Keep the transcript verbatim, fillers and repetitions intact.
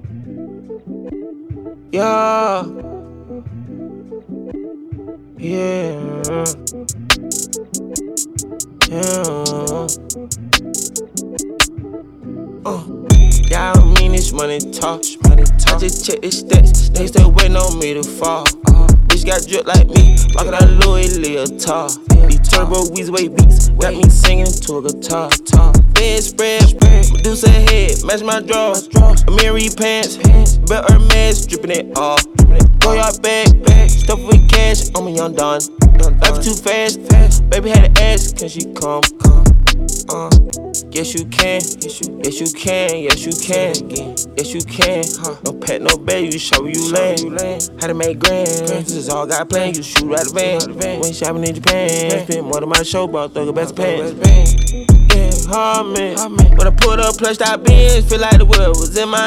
Yeah. Yeah. Yeah. Uh. Yeah, I don't mean this money talk. Money talk. I just check the stats. They still waiting on me to fall. Uh. Bitch got drip like me. Rockin' that Louis Leotard. These turbo Weezway beats got me singing to a guitar. Bed spread, Medusa head, match my drawers. Amiri pants, belt Hermes, drippin' it off. Go yard bag, stuff with cash, I'm a young Don. Life too fast, baby had to ask, can she come? Uh, yes you can, yes you, yes you can, yes you can, yes you can. No pet, no bed, you show where you land. How to make grand, this is all got planned. You shoot out the van, went shopping in Japan. Spent more than my show, but throw the best pants. Yeah, hard man, when I pulled up, plush out bins, feel like the world was in my